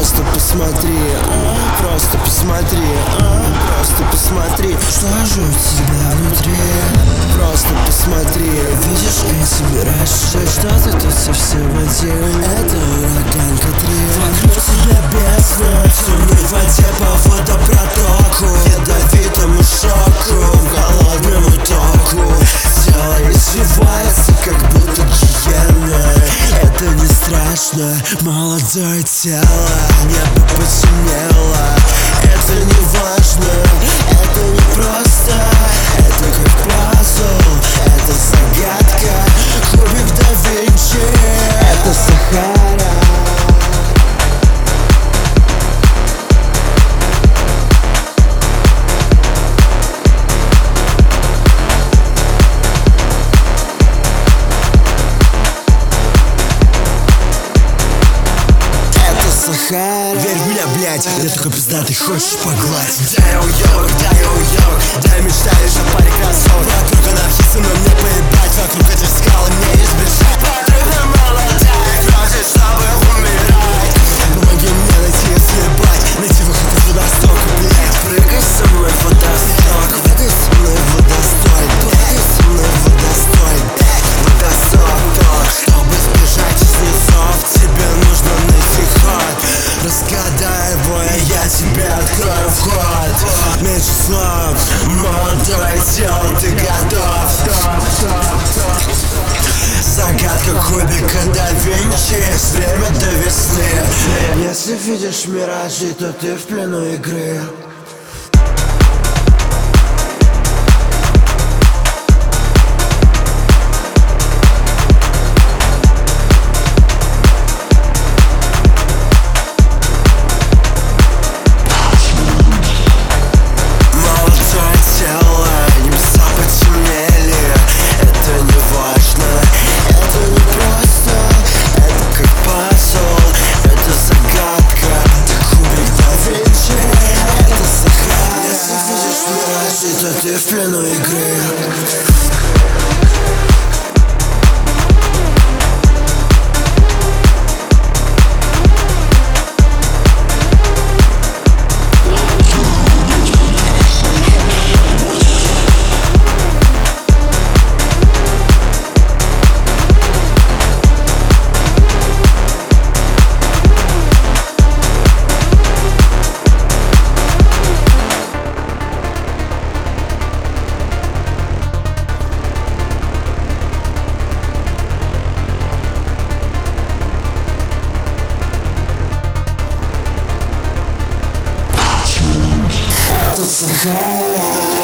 Просто посмотри, просто посмотри, просто посмотри, что же у тебя внутри. Просто посмотри, видишь, я собираюсь, что ты тут совсем один. Это ураган Катрин. Вокруг тебя бездна, в темной воде по водопротоку, ядовитому шоку, голодному току. Тело извивается, как будто гиена. Это не страшно, молодое тело. Небо потемнело, это не важно, это не просто. Это как пазл, это загадка, кубик да Винчи. Это Сахара. Верь в меня, блядь, я такой пиздатый, хочешь погладь? Дай уёбок, дай мечтаешь о паре кроссовок. Вокруг анархисты, но мне поебать, вокруг этих скал мне избежать. Потребна молодая кровь, чтобы умирать. Помоги мне найти и съебать, найти выход из водостока, блядь. Прыгай со мной в водосток, прыгай со мной в водостой, прыгай со мной в водостой, водосток. Чтобы сбежать из низов, тебе нужно найти ход. Разгадай его, и я тебе открою вход. Меньше слов, молодое тело, ты готов. Загадка кубика да Винчи, время до весны. Если видишь миражи, то ты в плену игры. Ты в плену игры. Sahara.